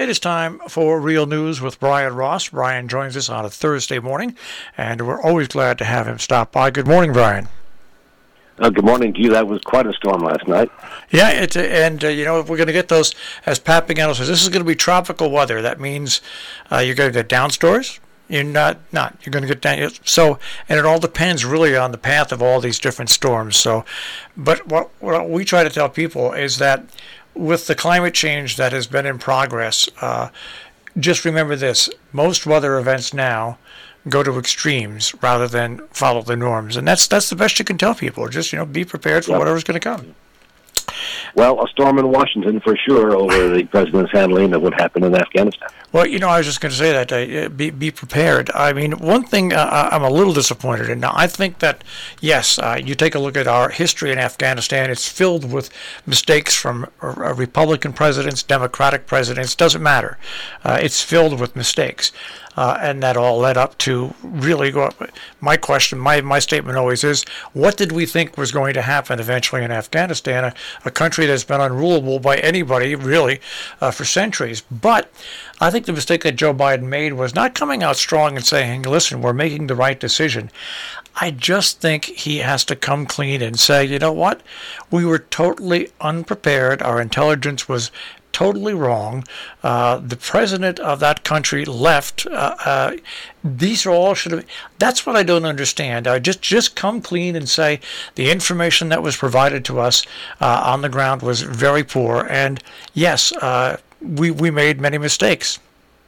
It is time for Real News with Brian Ross. Brian joins us on a Thursday morning, and we're always glad to have him stop by. Good morning, Brian. Good morning to you. That was quite a storm last night. Yeah, if we're going to get those, as Pat Pagano says, this is going to be tropical weather. That means you're going to get downstores. You're not. You're going to get down. So, and it all depends really on the path of all these different storms. So, but what we try to tell people is that with the climate change that has been in progress, just remember this: most weather events now go to extremes rather than follow the norms, and that's the best you can tell people. Just be prepared for whatever's going to come. Well, a storm in Washington for sure over the president's handling of what happened in Afghanistan. Well, I was just going to say that be prepared. I mean, one thing I'm a little disappointed in. Now, I think that, yes, you take a look at our history in Afghanistan, it's filled with mistakes from Republican presidents, Democratic presidents, doesn't matter. It's filled with mistakes. And that all led up to really my question, my statement always is, what did we think was going to happen eventually in Afghanistan, a country that's been unrulable by anybody really for centuries? But I think the mistake that Joe Biden made was not coming out strong and saying, listen, we're making the right decision. I just think he has to come clean and say, you know what, we were totally unprepared. Our intelligence was totally wrong. The president of that country left. These are all should have. That's what I don't understand. Just come clean and say the information that was provided to us on the ground was very poor. And yes, we made many mistakes.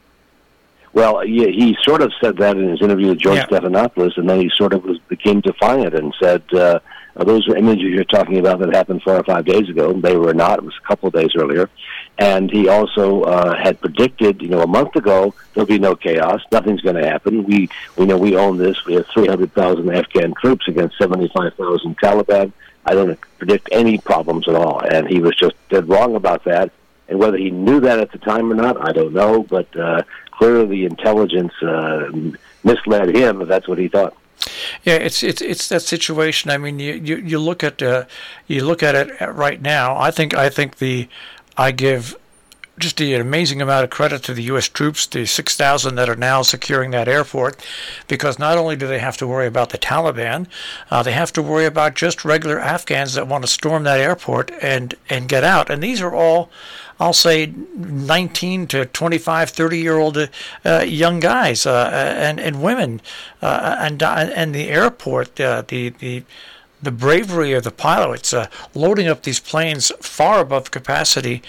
Well, yeah, he sort of said that in his interview with George Stephanopoulos, and then he sort of became defiant and said, those images you're talking about that happened 4 or 5 days ago, they were not. It was a couple of days earlier. And he also had predicted, a month ago, there'll be no chaos. Nothing's going to happen. We know we own this. We have 300,000 Afghan troops against 75,000 Taliban. I don't predict any problems at all. And he was just dead wrong about that. And whether he knew that at the time or not, I don't know. But clearly the intelligence misled him, if that's what he thought. Yeah, it's that situation. I mean, you look at it right now. I give just an amazing amount of credit to the U.S. troops, the 6,000 that are now securing that airport, because not only do they have to worry about the Taliban, they have to worry about just regular Afghans that want to storm that airport and get out. And these are all, I'll say, 19 to 25, 30-year-old young guys and women. And the airport, the bravery of the pilots loading up these planes far above capacity.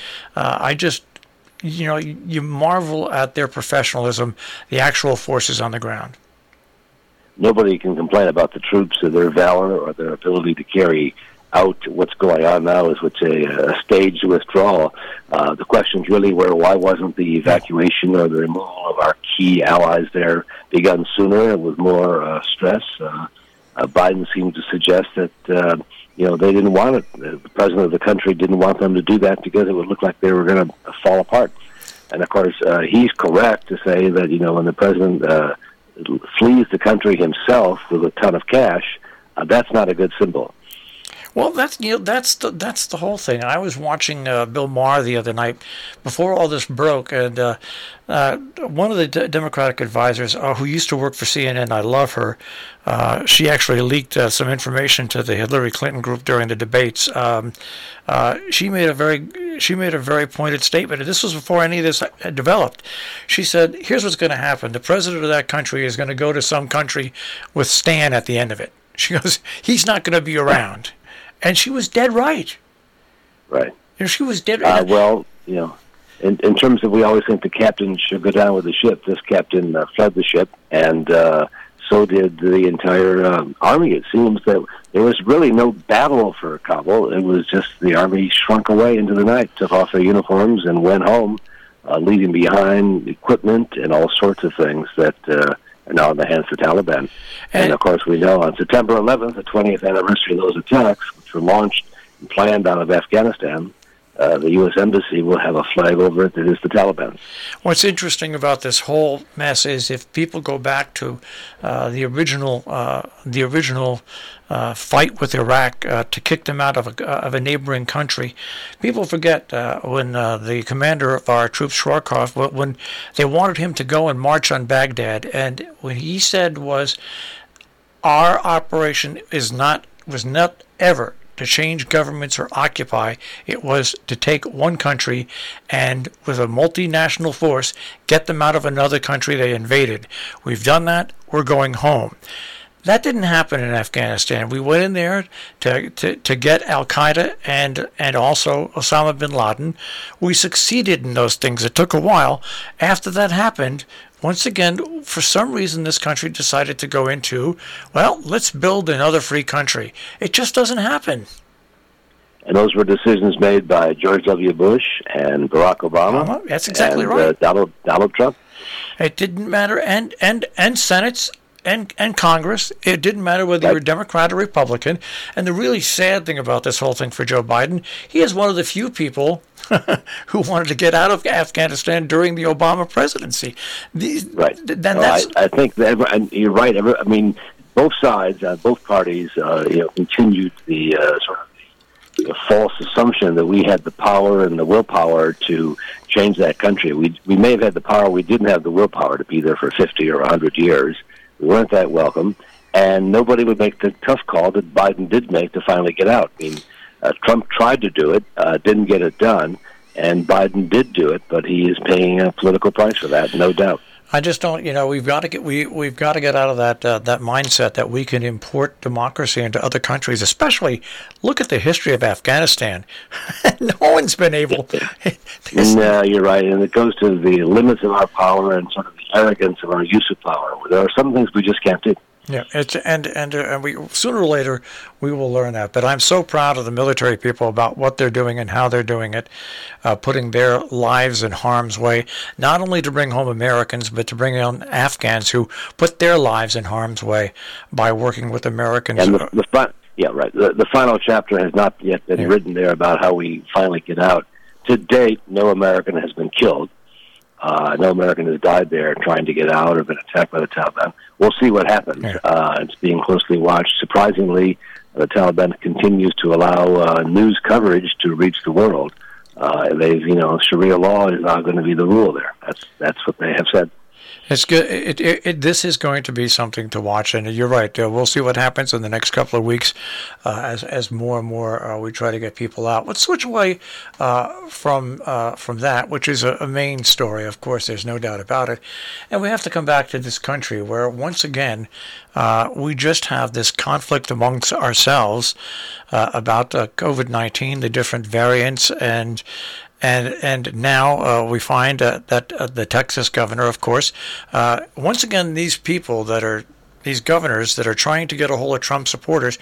You marvel at their professionalism, the actual forces on the ground. Nobody can complain about the troops or their valor or their ability to carry out what's going on now, is what's a staged withdrawal. The questions really were, why wasn't the evacuation or the removal of our key allies there begun sooner and with more stress? Biden seemed to suggest that, they didn't want it. The president of the country didn't want them to do that because it would look like they were going to fall apart. And, of course, he's correct to say that, when the president flees the country himself with a ton of cash, that's not a good symbol. Well, that's the whole thing. I was watching Bill Maher the other night before all this broke, and one of the Democratic advisors who used to work for CNN, I love her. She actually leaked some information to the Hillary Clinton group during the debates. She made a very pointed statement, and this was before any of this had developed. She said, "Here's what's going to happen: the president of that country is going to go to some country with Stan at the end of it." She goes, "He's not going to be around." And she was dead right. Right. She was dead right. In terms of, we always think the captain should go down with the ship. This captain fled the ship, and so did the entire army. It seems that there was really no battle for Kabul. It was just the army shrunk away into the night, took off their uniforms, and went home, leaving behind equipment and all sorts of things that are now in the hands of the Taliban. And of course, we know on September 11th, the 20th anniversary of those attacks, which were launched and planned out of Afghanistan, the U.S. Embassy will have a flag over it that is the Taliban. What's interesting about this whole mess is if people go back to the original fight with Iraq to kick them out of a neighboring country, people forget when the commander of our troops, Shorkoff, when they wanted him to go and march on Baghdad, and what he said was, our operation was not ever to change governments or occupy. It was to take one country and, with a multinational force, get them out of another country they invaded. We've done that. We're going home. That didn't happen in Afghanistan. We went in there to get Al-Qaeda and also Osama bin Laden. We succeeded in those things. It took a while. After that happened, once again, for some reason, this country decided to go into, well, let's build another free country. It just doesn't happen. And those were decisions made by George W. Bush and Barack Obama. That's exactly and, right. Donald Trump. It didn't matter, and Senates and Congress. It didn't matter whether you were Democrat or Republican. And the really sad thing about this whole thing for Joe Biden, he is one of the few people who wanted to get out of Afghanistan during the Obama presidency. Right. I think that, and you're right. I mean, both sides, both parties, continued the sort of the false assumption that we had the power and the willpower to change that country. We may have had the power, we didn't have the willpower to be there for 50 or 100 years. We weren't that welcome, and nobody would make the tough call that Biden did make to finally get out. I mean, Trump tried to do it, didn't get it done, and Biden did do it, but he is paying a political price for that, no doubt. I just don't, we've got to get out of that mindset that we can import democracy into other countries. Especially, look at the history of Afghanistan. No one's been able. No, you're right, and it goes to the limits of our power and sort of the arrogance of our use of power. There are some things we just can't do. Yeah, and we sooner or later we will learn that. But I'm so proud of the military people about what they're doing and how they're doing it, putting their lives in harm's way, not only to bring home Americans, but to bring on Afghans who put their lives in harm's way by working with Americans. And the final chapter has not yet been written there about how we finally get out. To date, no American has been killed. No American has died there trying to get out or been attacked by the Taliban. We'll see what happens. It's being closely watched. Surprisingly, the Taliban continues to allow news coverage to reach the world. Sharia law is not going to be the rule there. That's what they have said. It's good. This is going to be something to watch, and you're right. We'll see what happens in the next couple of weeks as more and more we try to get people out. Let's switch away from that, which is a main story. Of course, there's no doubt about it, and we have to come back to this country where once again we just have this conflict amongst ourselves about COVID-19, the different variants, and now we find that the Texas governor, of course, once again, these governors that are trying to get a hold of Trump supporters,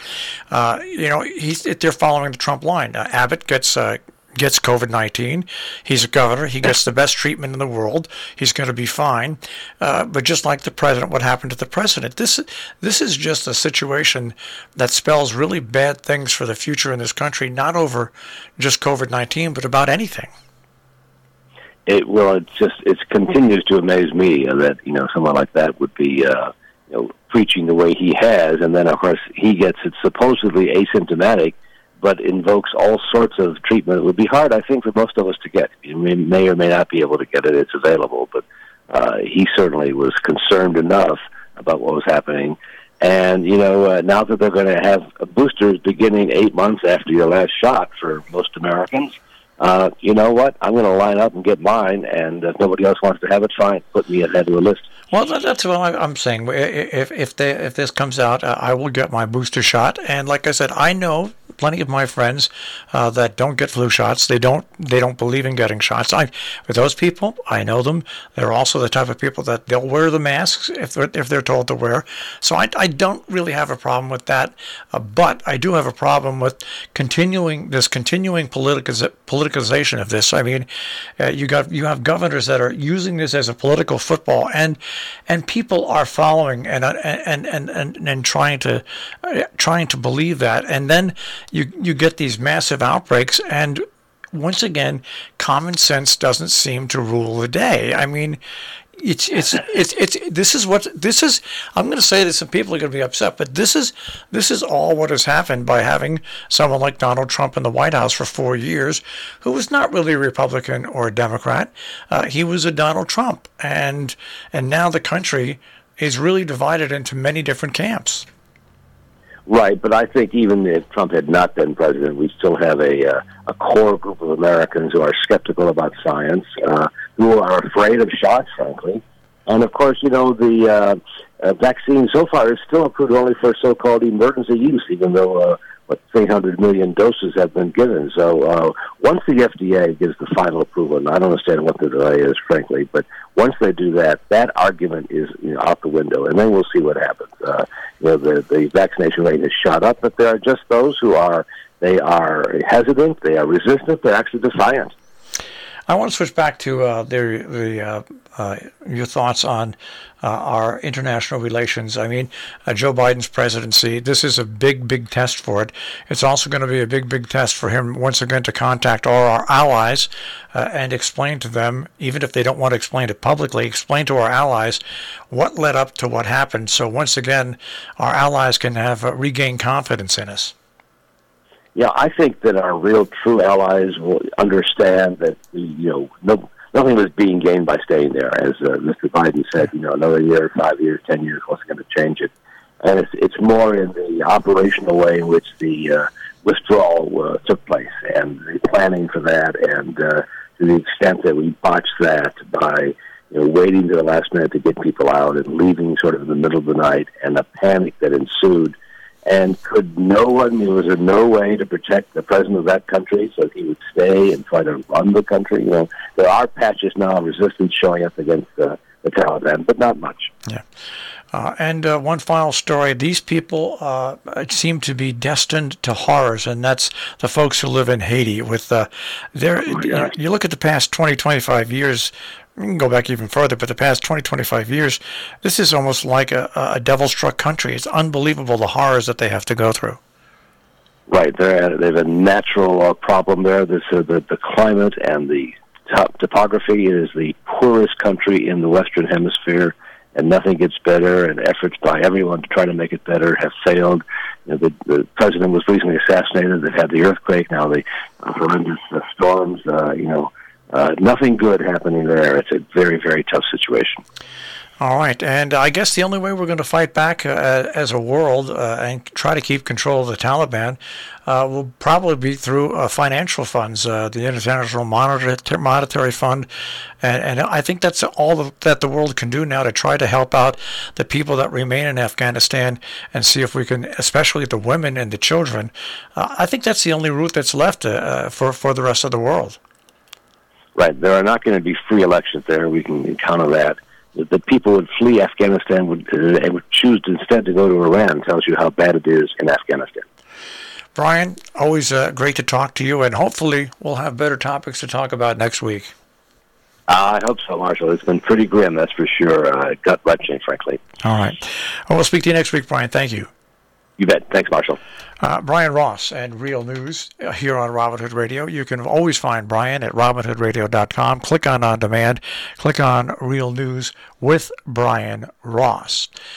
they're following the Trump line. Abbott gets COVID-19. He's a governor. He gets the best treatment in the world. He's going to be fine. But just like the president, what happened to the president? This is just a situation that spells really bad things for the future in this country, not over just COVID-19, but about anything. It continues to amaze me that someone like that would be preaching the way he has, and then of course he gets it supposedly asymptomatic, but invokes all sorts of treatment. It would be hard, I think, for most of us to get. You may or may not be able to get it. It's available, but he certainly was concerned enough about what was happening. And, now that they're going to have boosters beginning 8 months after your last shot for most Americans, you know what? I'm going to line up and get mine, and if nobody else wants to have it, fine. Put me ahead of the list. Well, that's what I'm saying. If this comes out, I will get my booster shot. And like I said, I know plenty of my friends that don't get flu shots. They don't believe in getting shots. For those people, I know them. They're also the type of people that they'll wear the masks if they're told to wear. So I don't really have a problem with that. But I do have a problem with continuing politicization of this. I mean, you have governors that are using this as a political football, and people are following and trying to believe that, and then you get these massive outbreaks, and once again, common sense doesn't seem to rule the day. I mean, this is. I'm going to say this, and people are going to be upset, but this is all what has happened by having someone like Donald Trump in the White House for 4 years, who was not really a Republican or a Democrat. He was a Donald Trump, and now the country is really divided into many different camps. Right, but I think even if Trump had not been president, we still have a core group of Americans who are skeptical about science, who are afraid of shots, frankly. And, of course, the vaccine so far is still approved only for so-called emergency use, even though 300 million doses have been given. So once the FDA gives the final approval, and I don't understand what the delay is, frankly, but once they do that, that argument is out the window, and then we'll see what happens. The vaccination rate has shot up, but there are just those who are hesitant, they are resistant, they're actually defiant. I want to switch back to your thoughts on our international relations. I mean, Joe Biden's presidency, this is a big, big test for it. It's also going to be a big, big test for him once again to contact all our allies and explain to them, even if they don't want to explain it publicly, explain to our allies what led up to what happened. So once again, our allies can have regained confidence in us. Yeah, I think that our real, true allies will understand that nothing was being gained by staying there. As Mr. Biden said, another year, 5 years, 10 years wasn't going to change it. And it's more in the operational way in which the withdrawal took place and the planning for that, and to the extent that we botched that by waiting to the last minute to get people out and leaving sort of in the middle of the night, and the panic that ensued. And was there no way to protect the president of that country so that he would stay and try to run the country? There are patches now of resistance showing up against the Taliban, but not much. Yeah. And one final story. These people seem to be destined to horrors, and that's the folks who live in Haiti. With you look at the past 20, 25 years, we can go back even further, but the past 20, 25 years, this is almost like a devil-struck country. It's unbelievable the horrors that they have to go through. Right. They have a natural problem there. The climate and the topography. It is the poorest country in the Western Hemisphere, and nothing gets better, and efforts by everyone to try to make it better have failed. The president was recently assassinated. They've had the earthquake, now the horrendous storms, nothing good happening there. It's a very, very tough situation. All right, and I guess the only way we're going to fight back as a world and try to keep control of the Taliban will probably be through financial funds, the International Monetary Fund, and I think that's all that the world can do now to try to help out the people that remain in Afghanistan and see if we can, especially the women and the children. I think that's the only route that's left for the rest of the world. Right, there are not going to be free elections there. We can count on that. The people would flee Afghanistan would choose instead to go to Iran. Tells you how bad it is in Afghanistan. Brian, always great to talk to you, and hopefully we'll have better topics to talk about next week. I hope so, Marshall. It's been pretty grim, that's for sure. Gut-wrenching, frankly. All right. Well, we'll speak to you next week, Brian. Thank you. You bet. Thanks, Marshall. Brian Ross and Real News here on Robin Hood Radio. You can always find Brian at robinhoodradio.com. Click on demand. Click on Real News with Brian Ross.